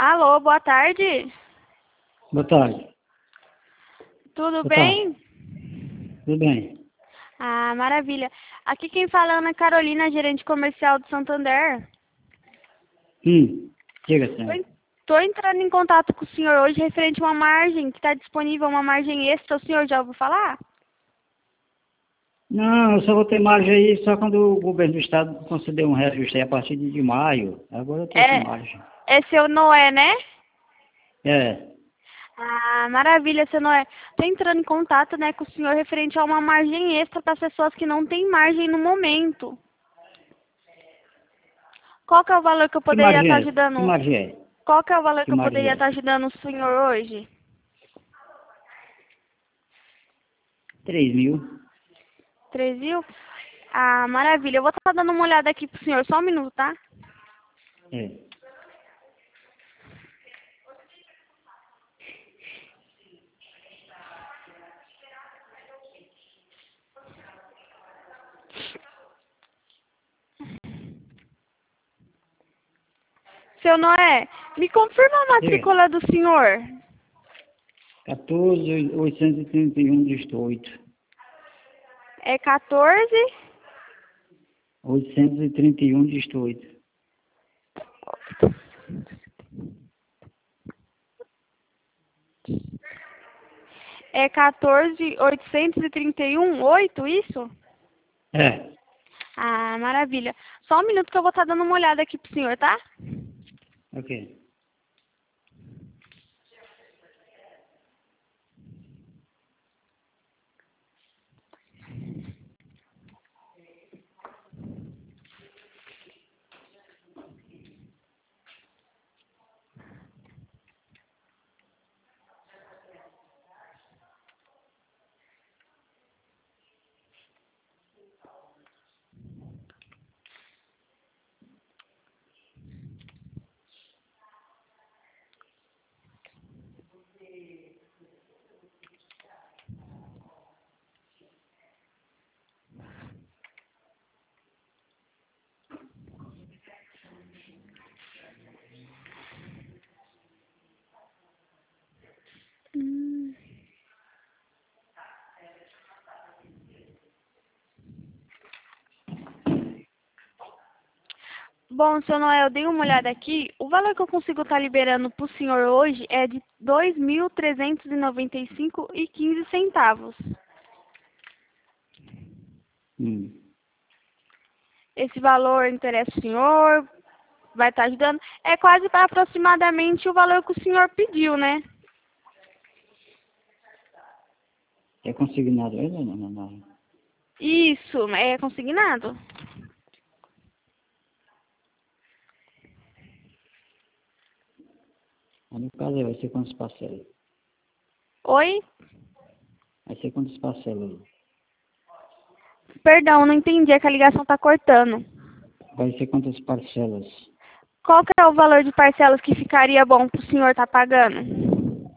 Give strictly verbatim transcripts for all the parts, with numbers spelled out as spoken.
Alô, boa tarde. Boa tarde. Tudo Boa bem? tarde. Tudo bem. Ah, maravilha. Aqui quem fala é Ana Carolina, gerente comercial do Santander. Hum, diga, Tô, senhor. en- tô entrando em contato com o senhor hoje referente a uma margem que está disponível, uma margem extra. O senhor já ouviu falar? Não, eu só vou ter margem aí só quando o governo do estado conceder um reajuste aí a partir de maio. Agora eu estou sem É, margem. é seu Noé, né? É, Ah, maravilha, seu Noé. Tô entrando em contato, né, com o senhor referente a uma margem extra para as pessoas que não têm margem no momento. Qual que é o valor que eu que poderia margem estar é essa? Que ajudando? margem é? Qual que é o valor Que que eu margem poderia é estar essa? ajudando o senhor hoje? Três mil. Três mil? Ah, maravilha. Eu vou estar dando uma olhada aqui pro senhor. Só um minuto, tá? É. Seu Noé, me confirma a Diga. matrícula do senhor. quatorze, oitocentos e trinta e um, dígito oito. É quatorze? oitocentos e trinta e um, dígito oito. É quatorze, oitocentos e trinta e um, oito, isso? É, Ah, maravilha. Só um minuto que eu vou estar dando uma olhada aqui pro senhor, tá? ok. Hum. Bom, seu Noel, eu dei uma olhada aqui. O valor que eu consigo estar liberando para o senhor hoje é de dois mil trezentos e noventa e cinco e quinze centavos. Hum. Esse valor interessa o senhor? Vai estar ajudando? É quase para aproximadamente o valor que o senhor pediu, né? É consignado ainda? Não, não, não. Isso, é consignado? Mas no caso aí vai ser quantas parcelas? Oi? Vai ser quantas parcelas aí? Perdão, não entendi, é que a ligação está cortando. Vai ser quantas parcelas? Qual que é o valor de parcelas que ficaria bom para o senhor estar pagando?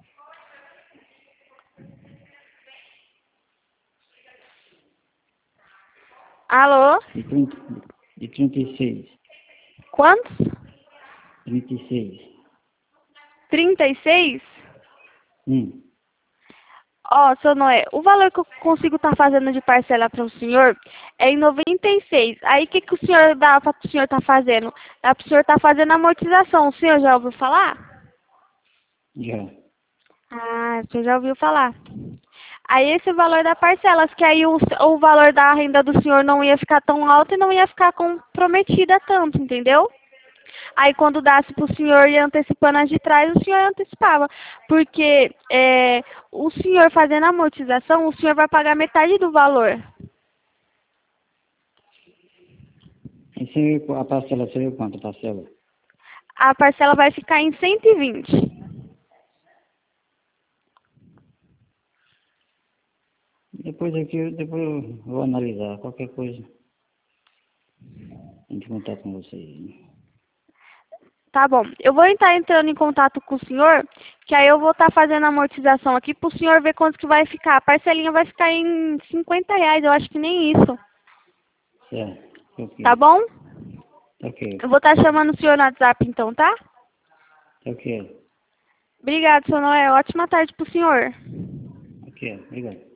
Alô? De trinta, de trinta e seis. Quantos? trinta e seis. trinta e seis? Hum. Ó, seu Noé, o valor que eu consigo estar fazendo de parcela para o senhor é em noventa e seis. Aí o que, que o senhor dá para o senhor estar fazendo? Dá para o senhor estar fazendo amortização. O senhor já ouviu falar? Já. Ah, você já ouviu falar. Aí esse valor da parcelas, que aí o, o valor da renda do senhor não ia ficar tão alto e não ia ficar comprometida tanto, entendeu? Aí quando dasse para o senhor ir antecipando as de trás, o senhor antecipava. Porque é, o senhor fazendo a amortização, o senhor vai pagar metade do valor. E se a parcela seria quanto a parcela? A parcela vai ficar em cento e vinte. Depois aqui, eu- depois eu vou analisar qualquer coisa. A gente contar com vocês. Tá bom. Eu vou estar entrando em contato com o senhor, que aí eu vou estar fazendo a amortização aqui para o senhor ver quanto que vai ficar. A parcelinha vai ficar em cinquenta reais, eu acho que nem isso. Certo. Tá Ok. bom? Ok. Eu vou estar chamando o senhor no WhatsApp então, tá? Ok. Obrigada, seu Noé. Ótima tarde para o senhor. Ok, obrigado.